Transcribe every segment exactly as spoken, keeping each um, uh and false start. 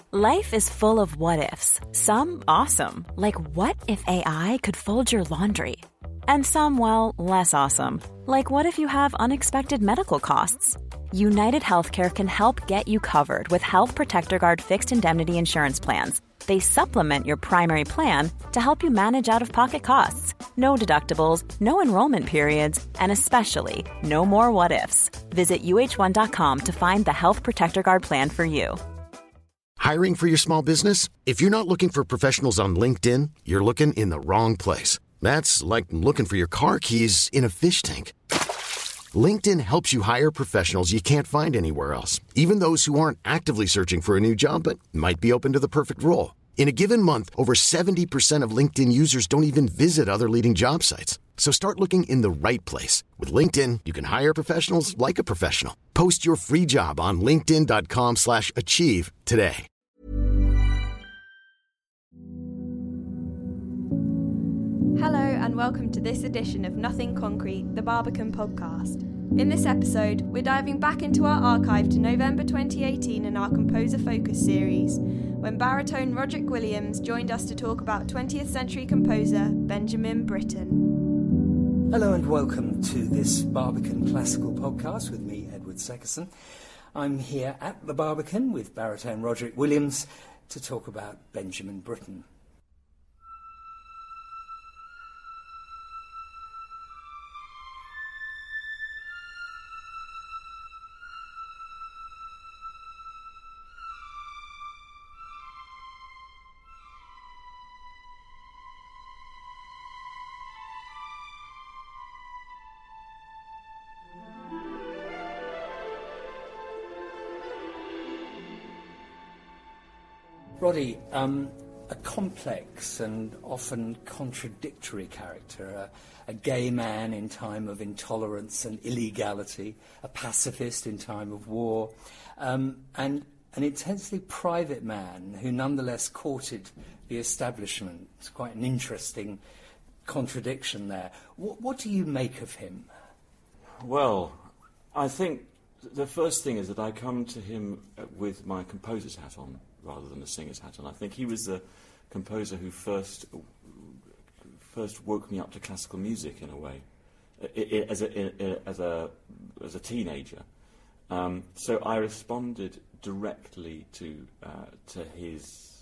Life is full of what-ifs. Some awesome, like what if A I could fold your laundry? And some, well, less awesome, like what if you have unexpected medical costs? United Healthcare can help get you covered with Health Protector Guard fixed indemnity insurance plans. They supplement your primary plan to help you manage out-of-pocket costs. No deductibles, no enrollment periods, and especially no more what-ifs. Visit U H one dot com to find the Health Protector Guard plan for you. Hiring for your small business? If you're not looking for professionals on LinkedIn, you're looking in the wrong place. That's like looking for your car keys in a fish tank. LinkedIn helps you hire professionals you can't find anywhere else, even those who aren't actively searching for a new job but might be open to the perfect role. In a given month, over seventy percent of LinkedIn users don't even visit other leading job sites. So start looking in the right place. With LinkedIn, you can hire professionals like a professional. Post your free job on linkedin dot com slash achieve today. Hello and welcome to this edition of Nothing Concrete, the Barbican podcast. In this episode, we're diving back into our archive to November twenty eighteen and our Composer Focus series, when baritone Roderick Williams joined us to talk about twentieth century composer Benjamin Britten. Hello and welcome to this Barbican Classical podcast with me, Edward Seckerson. I'm here at the Barbican with baritone Roderick Williams to talk about Benjamin Britten. Roddy, um, a complex and often contradictory character, a, a gay man in time of intolerance and illegality, a pacifist in time of war, um, and an intensely private man who nonetheless courted the establishment. It's quite an interesting contradiction there. What, what do you make of him? Well, I think the first thing is that I come to him with my composer's hat on, rather than a singer's hat on. I think he was the composer who first first woke me up to classical music in a way, I, I, as a I, as a as a teenager. Um, so I responded directly to uh, to his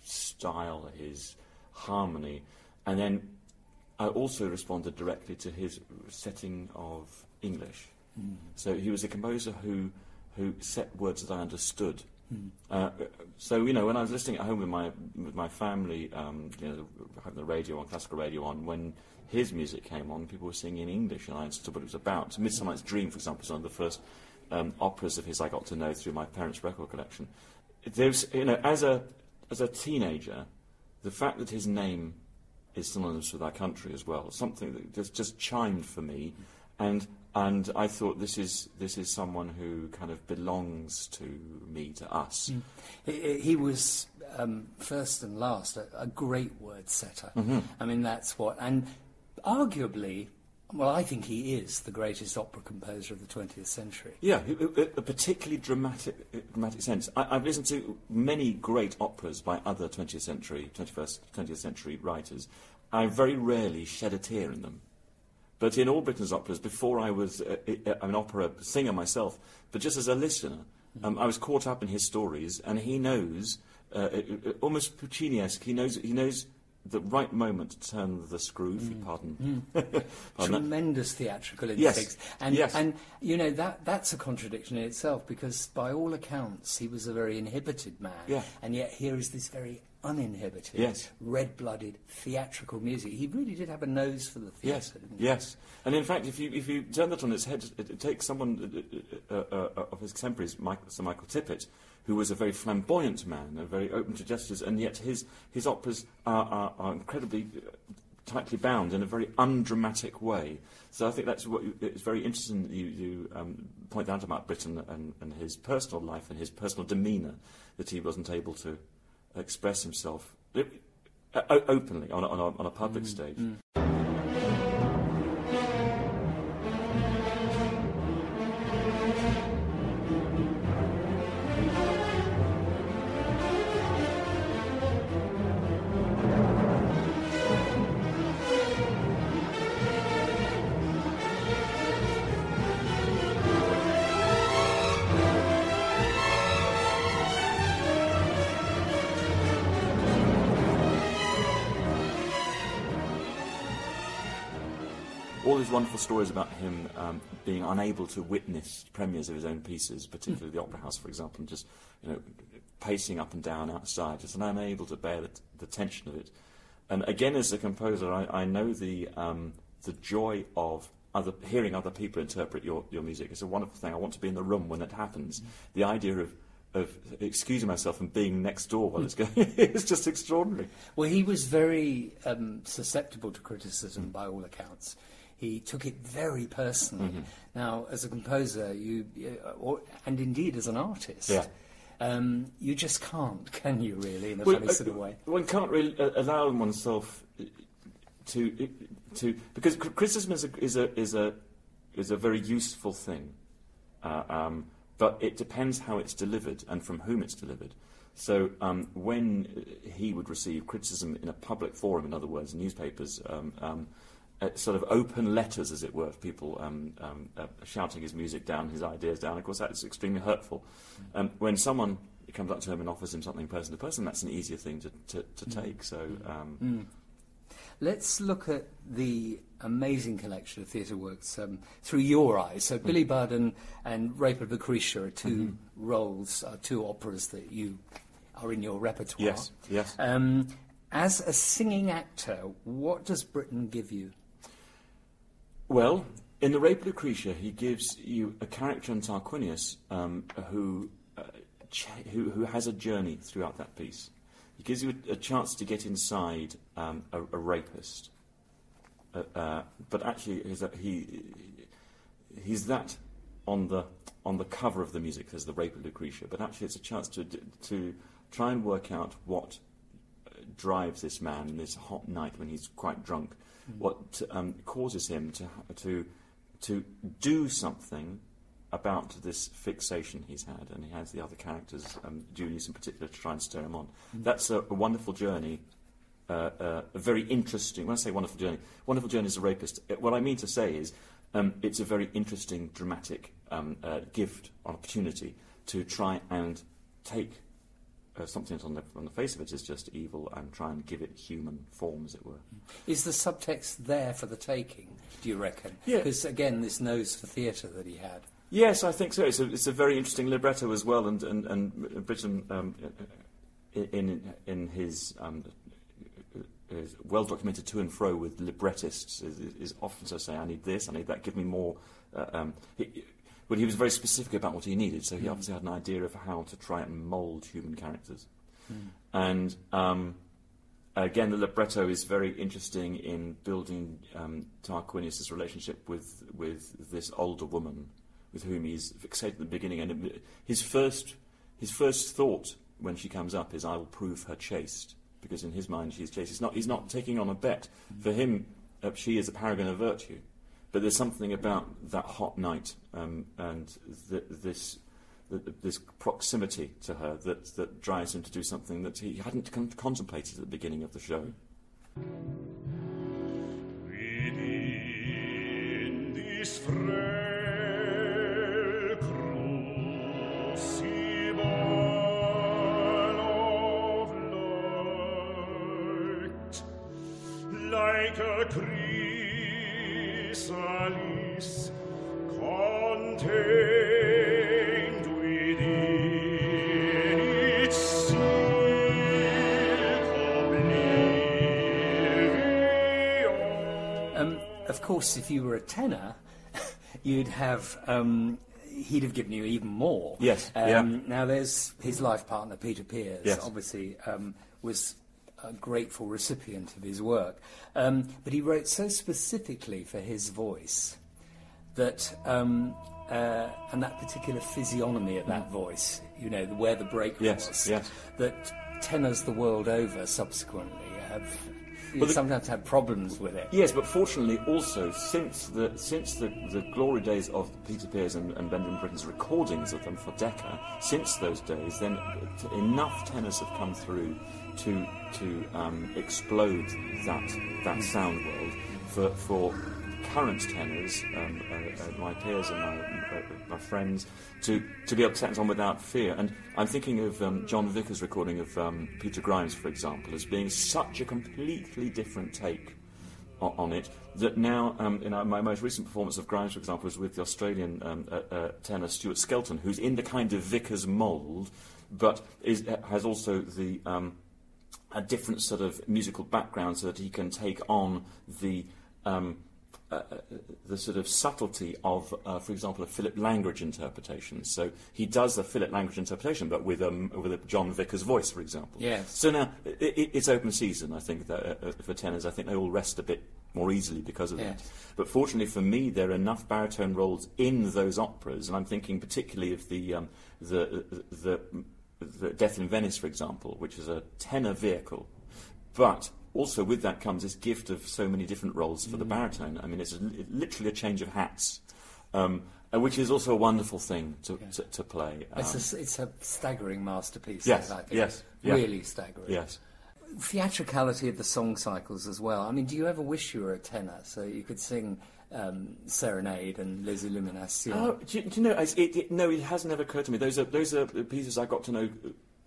style, his harmony, and then I also responded directly to his setting of English. Mm. So he was a composer who who set words that I understood. Mm. Uh, so you know, when I was listening at home with my with my family, um, you know, having the radio on, classical radio on, when his music came on, people were singing in English, and I understood what it was about. So Midsummer Night's Dream, for example, is one of the first um, operas of his I got to know through my parents' record collection. There's, you know, as a as a teenager, the fact that his name is synonymous with our country as well, something that just just chimed for me, and. And I thought this is this is someone who kind of belongs to me, to us. Mm. He, he was um, first and last a, a great word setter. Mm-hmm. I mean, that's what, and arguably, well, I think he is the greatest opera composer of the twentieth century. Yeah, a, a particularly dramatic dramatic sense. I, I've listened to many great operas by other twentieth century, twenty-first, twentieth century writers. I very rarely shed a tear in them. But in all Britten's operas, before I was uh, uh, an opera singer myself, but just as a listener, um, I was caught up in his stories, and he knows, uh, uh, uh, almost Puccini-esque, he knows, he knows the right moment to turn the screw, if you pardon. Mm. pardon Tremendous that. Theatrical instincts. Yes. And, yes. and, you know, that that's a contradiction in itself, because by all accounts, he was a very inhibited man. Yeah. And yet here is this very uninhibited, yes. red-blooded, theatrical music. He really did have a nose for the theatre, yes. didn't he? Yes. And in fact, if you if you turn that on its head, it, it takes someone uh, uh, uh, of his contemporaries, Michael, Sir Michael Tippett, who was a very flamboyant man, a very open to gestures, and yet his, his operas are, are, are incredibly tightly bound in a very undramatic way. So I think that's what you, it's very interesting that you, you um, point out about Britten and, and his personal life and his personal demeanour, that he wasn't able to express himself uh, openly on a, on a, on a public mm, stage. Mm. all these wonderful stories about him um, being unable to witness premieres of his own pieces, particularly the Opera House, for example, and just, you know, pacing up and down outside, just unable to bear the, the tension of it. And again, as a composer, I, I know the um, the joy of other, hearing other people interpret your, your music. It's a wonderful thing. I want to be in the room when it happens. Mm. The idea of of excusing myself and being next door while it's going it's just extraordinary. Well, he was very um, susceptible to criticism, mm. by all accounts. He took it very personally. Mm-hmm. Now, as a composer, you, uh, or, and indeed as an artist, yeah. um, you just can't, can you, really, in a well, funny uh, sort of way? One can't really uh, allow oneself to to because criticism is a is a is a is a very useful thing, uh, um, but it depends how it's delivered and from whom it's delivered. So um, when he would receive criticism in a public forum, in other words, newspapers. Um, um, Uh, sort of open letters, as it were, of people um, um, uh, shouting his music down, his ideas down. Of course, that's extremely hurtful. Um, when someone comes up to him and offers him something person to person, that's an easier thing to, to, to mm. take. So, um, mm. Let's look at the amazing collection of theatre works um, through your eyes. So, mm. Billy Budd and, and Rape of Lucretia are two mm-hmm. roles, are two operas that you are in your repertoire. Yes, yes. Um, as a singing actor, what does Britten give you? Well, in The Rape of Lucretia, he gives you a character in Tarquinius um, who, uh, ch- who who has a journey throughout that piece. He gives you a, a chance to get inside um, a, a rapist, uh, uh, but actually he's, a, he he's that on the on the cover of the music. There's The Rape of Lucretia, but actually it's a chance to to try and work out what drives this man in this hot night when he's quite drunk. What um, causes him to to to do something about this fixation he's had, and he has the other characters, um, Julius in particular, to try and stir him on. Mm. That's a, a wonderful journey, uh, uh, a very interesting. When I say wonderful journey, wonderful journey as a rapist. What I mean to say is, um, it's a very interesting, dramatic um, uh, gift, opportunity to try and take Uh, something that's on the, on the face of it is just evil and try and give it human form, as it were. Is the subtext there for the taking, do you reckon? Yeah. Because, again, this nose for theatre that he had. Yes, I think so. It's a, it's a very interesting libretto as well, and, and, and Britten, um, in, in his, um, his well-documented to and fro with librettists, is, is often so saying, I need this, I need that, give me more... Uh, um, he, But he was very specific about what he needed, so he mm. obviously had an idea of how to try and mould human characters. Mm. And um, again, the libretto is very interesting in building um, Tarquinius' relationship with with this older woman, with whom he's fixated at the beginning. And it, his first his first thought when she comes up is, "I will prove her chaste," because in his mind she's chaste. He's not he's not taking on a bet. Mm. For him, uh, she is a paragon of virtue. But there's something about that hot night um, and th- this th- this proximity to her that, that drives him to do something that he hadn't con- contemplated at the beginning of the show. Within this frail crucible of light, like a tree Chrysalis contained within its silk oblivion. Um, of course, if you were a tenor, you'd have... Um, he'd have given you even more. Yes, um, yeah. Now, there's his life partner, Peter Pears, yes. obviously um, was... a grateful recipient of his work. Um, but he wrote so specifically for his voice that, um, uh, and that particular physiognomy of that voice, you know, where the break yes, was, yes. that tenors the world over subsequently have well, the, sometimes had problems with it. Yes, but fortunately also, since the since the, the glory days of Peter Pears and, and Benjamin Britten's recordings of them for Decca, since those days, then t- enough tenors have come through to to um, explode that that sound world for for current tenors, um, uh, uh, my peers and my uh, my friends, to to be able to stand on without fear. And I'm thinking of um, John Vickers' recording of um, Peter Grimes, for example, as being such a completely different take on, on it. That now, um, you know, my most recent performance of Grimes, for example, was with the Australian um, uh, uh, tenor Stuart Skelton, who's in the kind of Vickers mould, but is, has also the um, a different sort of musical background, so that he can take on the um, uh, the sort of subtlety of, uh, for example, a Philip Langridge interpretation. So he does a Philip Langridge interpretation, but with um, with a John Vickers voice, for example. Yes. So now it, it's open season. I think that uh, for tenors, I think they all rest a bit more easily because of Yes. that. But fortunately for me, there are enough baritone roles in those operas, and I'm thinking particularly of the um, the the The Death in Venice, for example, which is a tenor vehicle, but also with that comes this gift of so many different roles for mm. the baritone. I mean, it's a, literally a change of hats, um, which is also a wonderful thing to, yeah. to, to play. Um, it's, a, it's a staggering masterpiece. Yes, I think. yes. Really yeah. staggering. Yes. Theatricality of the song cycles as well. I mean, do you ever wish you were a tenor so you could sing um, Serenade and Les Illuminations? Oh, do you, do you know, it, it, no, it has never occurred to me. Those are, those are pieces I got to know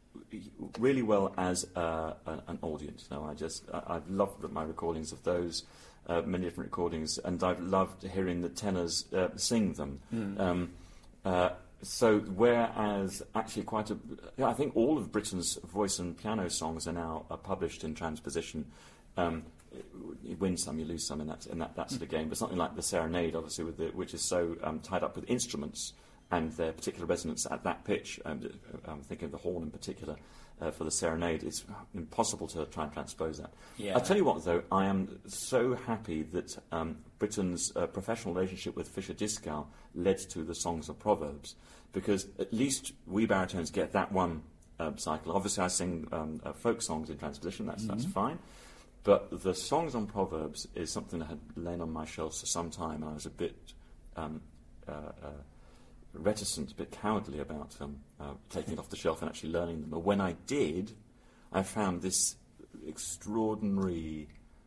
really well as uh, an audience. No, I just, I, I've loved my recordings of those, uh, many different recordings, and I've loved hearing the tenors uh, sing them. Mm. Um, uh, so, whereas actually quite a, yeah, I think all of Britten's voice and piano songs are now uh, published in transposition. Um, you win some, you lose some in that in that, that sort of game. But something like the Serenade, obviously, with the, which is so um, tied up with instruments and their particular resonance at that pitch. Um, I'm thinking of the horn in particular uh, for the Serenade. It's impossible to try and transpose that. Yeah. I'll tell you what, though, I am so happy that um, Britten's uh, professional relationship with Fisher Dieskau led to the Songs of Proverbs, because at least we baritones get that one um, cycle. Obviously, I sing um, uh, folk songs in transposition. That's mm-hmm. that's fine. But the Songs on Proverbs is something that had lain on my shelves for some time. I was a bit um, uh, uh, reticent, a bit cowardly about um, uh, taking it off the shelf and actually learning them. But when I did, I found this extraordinary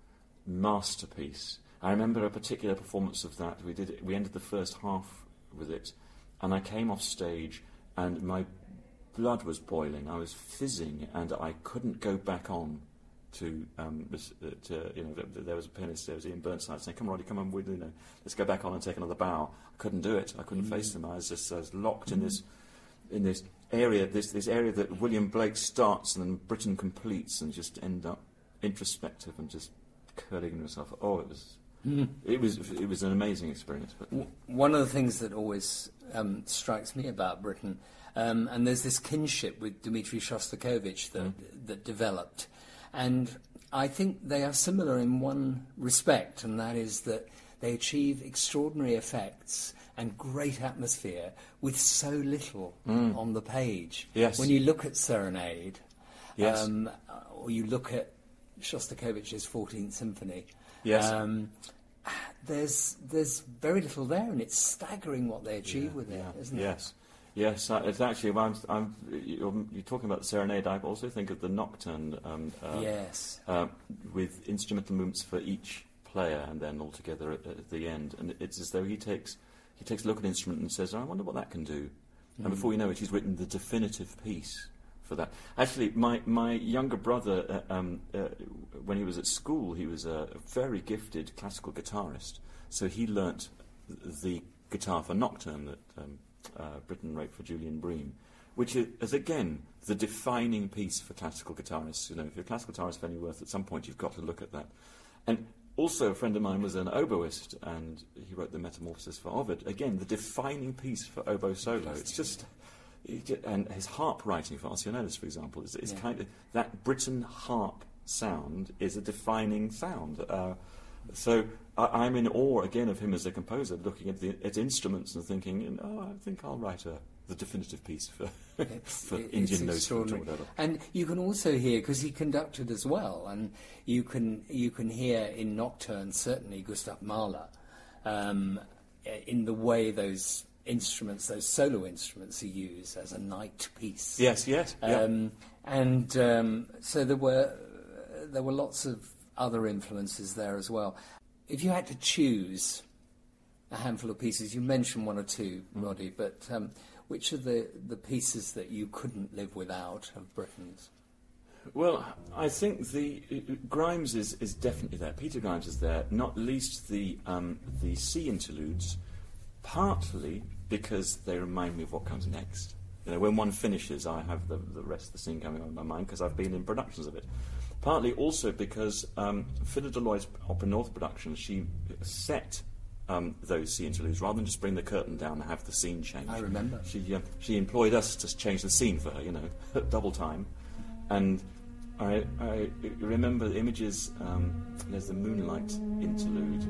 masterpiece. I remember a particular performance of that. We did it, we ended the first half with it, and I came off stage, and my blood was boiling. I was fizzing, and I couldn't go back on. To, um, to you know, there was a pianist, there was Ian Burnside saying, "Come, Roddy, come on, we, you know, let's go back on and take another bow." I couldn't do it. I couldn't mm. face them. I was just I was locked mm. in this, in this area, this this area that William Blake starts and then Britten completes, and just end up introspective and just curling yourself. Oh, it was, mm. it was, it was an amazing experience. But w- one of the things that always um, strikes me about Britten, um, and there's this kinship with Dmitri Shostakovich that mm. that developed. And I think they are similar in one respect, and that is that they achieve extraordinary effects and great atmosphere with so little mm. on the page. Yes. When you look at Serenade, yes. um, or you look at Shostakovich's fourteenth Symphony, yes. um, there's there's very little there, and it's staggering what they achieve yeah, with it, yeah. isn't yes. it? Yes. Yes, uh, it's actually, I'm, I'm, you're, you're talking about the Serenade, I also think of the Nocturne um, uh, yes. uh, with instrumental movements for each player and then all together at, at the end. And it's as though he takes he takes a look at an instrument and says, "I wonder what that can do." Mm. And before you know it, he's written the definitive piece for that. Actually, my, my younger brother, uh, um, uh, when he was at school, he was a very gifted classical guitarist. So he learnt the guitar for Nocturne that... Um, Uh, Britten wrote for Julian Bream, which is, is again the defining piece for classical guitarists. You know, if you're a classical guitarist of any worth, at some point you've got to look at that. And also, a friend of mine was an oboist, and he wrote the Metamorphosis for Ovid. Again, the defining piece for oboe solo. It's just, it just and his harp writing for Alcyonelis, for example, is, is yeah. kind of that Britten harp sound is a defining sound. Uh, So I, I'm in awe again of him as a composer, looking at the at instruments and thinking, "Oh, I think I'll write a the definitive piece for for it's Indian Nose Flute or whatever." And you can also hear, because he conducted as well, and you can you can hear in Nocturne certainly Gustav Mahler, um, in the way those instruments, those solo instruments, are used as a night piece. Yes, yes, um, yeah. And um, so there were uh, there were lots of other influences there as well. If you had to choose a handful of pieces, you mentioned one or two, mm. Roddy, but um, which are the, the pieces that you couldn't live without of Britten's? Well, I think the uh, Grimes is, is definitely there. Peter Grimes is there, not least the um, the sea interludes, partly because they remind me of what comes next. You know, when one finishes, I have the, the rest of the scene coming on in my mind because I've been in productions of it. Partly also because um, Phyllida Lloyd's Opera North production, she set um, those sea interludes rather than just bring the curtain down and have the scene change. I remember. She uh, she employed us to change the scene for her, you know, at double time. And I, I remember the images, um, there's the Moonlight interlude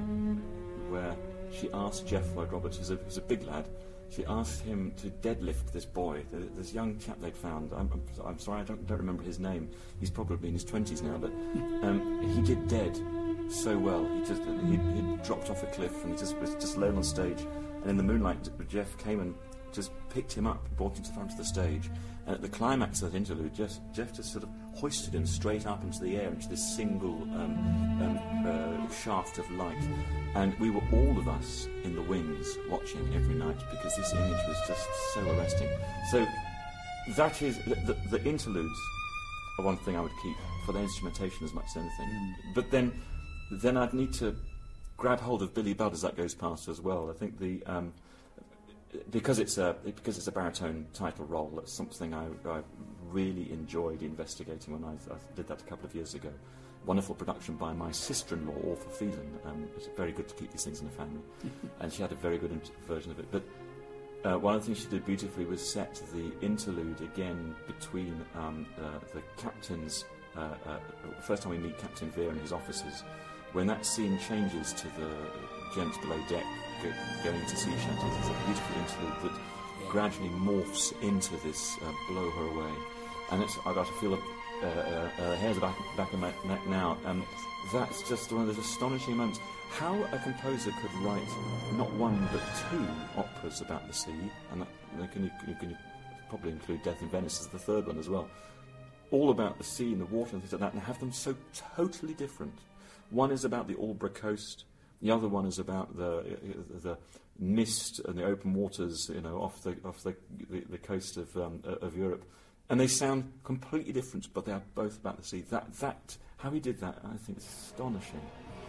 uh, where she asked Jeff Lloyd Roberts, who's a, who's a big lad, she asked him to deadlift this boy, this young chap they'd found. I'm, I'm, I'm sorry, I don't, don't remember his name. He's probably in his twenties now, but um, he did dead so well. He just he he dropped off a cliff and he just was just laying on stage. And in the moonlight, Jeff came and just picked him up, brought him to the front of the stage. And at the climax of that interlude, Jeff, Jeff just sort of hoisted him straight up into the air, into this single um, um, uh, shaft of light. And we were, all of us, in the wings watching every night because this image was just so arresting. So that is, the, the, the interludes are one thing I would keep for the instrumentation as much as anything. Mm. But then, then I'd need to grab hold of Billy Budd as that goes past as well. I think the... Um, Because it's a because it's a baritone title role, that's something I, I really enjoyed investigating when I, I did that a couple of years ago. Wonderful production by my sister-in-law, Orpha Phelan. Um, it's very good to keep these things in the family, and she had a very good inter- version of it. But uh, one of the things she did beautifully was set the interlude again between um, uh, the captain's. Uh, uh, first time we meet Captain Vere and his officers, when that scene changes to the gents below deck go, going to sea shanties, it's a beautiful interlude that yeah. gradually morphs into this uh, blow her away. And it's, I got to feel a uh, uh, uh, hairs back, back of my neck now, and that's just one of those astonishing moments. How a composer could write not one but two operas about the sea, and that, you can, you can probably include Death in Venice as the third one as well, all about the sea and the water and things like that, and have them so totally different. One is about the Aldborough coast, the other one is about the the mist and the open waters, you know, off the off the the, the coast of um, of Europe, and they sound completely different, but they are both about the sea. That that how he did that, I think, is astonishing.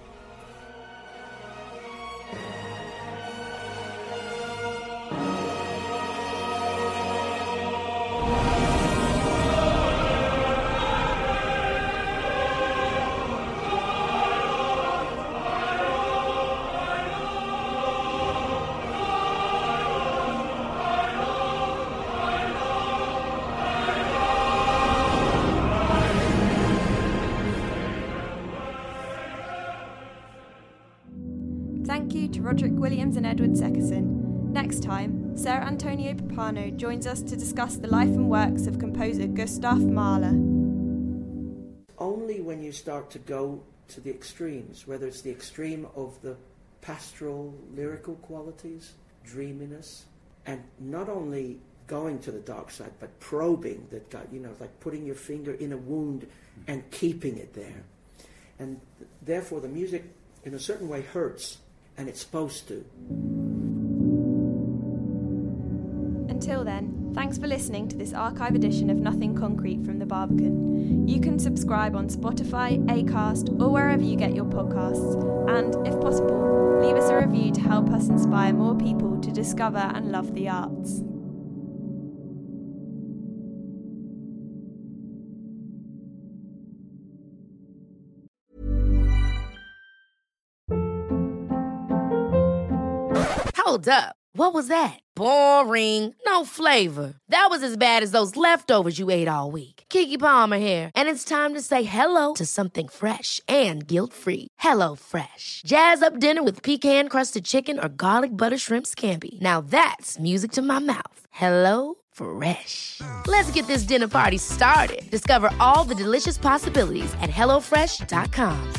Thank you to Roderick Williams and Edward Seckerson. Next time, Ser Antonio Pappano joins us to discuss the life and works of composer Gustav Mahler. Only when you start to go to the extremes, whether it's the extreme of the pastoral, lyrical qualities, dreaminess, and not only going to the dark side, but probing that God, you know, like putting your finger in a wound and keeping it there. And th- therefore the music, in a certain way, hurts. And it's supposed to. Until then, thanks for listening to this archive edition of Nothing Concrete from the Barbican. You can subscribe on Spotify, Acast, or wherever you get your podcasts. And, if possible, leave us a review to help us inspire more people to discover and love the arts. Hold up. What was that? Boring. No flavor. That was as bad as those leftovers you ate all week. Keke Palmer here, and it's time to say hello to something fresh and guilt-free. Hello Fresh. Jazz up dinner with pecan-crusted chicken or garlic butter shrimp scampi. Now that's music to my mouth. Hello Fresh. Let's get this dinner party started. Discover all the delicious possibilities at hello fresh dot com.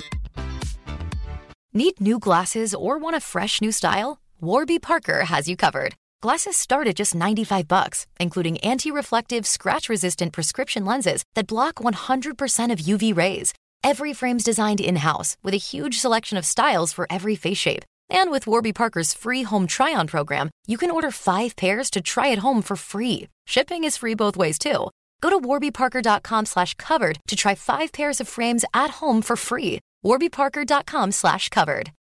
Need new glasses or want a fresh new style? Warby Parker has you covered. Glasses start at just ninety-five bucks, including anti-reflective, scratch-resistant prescription lenses that block one hundred percent of U V rays. Every frame's designed in-house with a huge selection of styles for every face shape. And with Warby Parker's free home try-on program, you can order five pairs to try at home for free. Shipping is free both ways, too. Go to warbyparker.com slash covered to try five pairs of frames at home for free. warbyparker.com slash covered.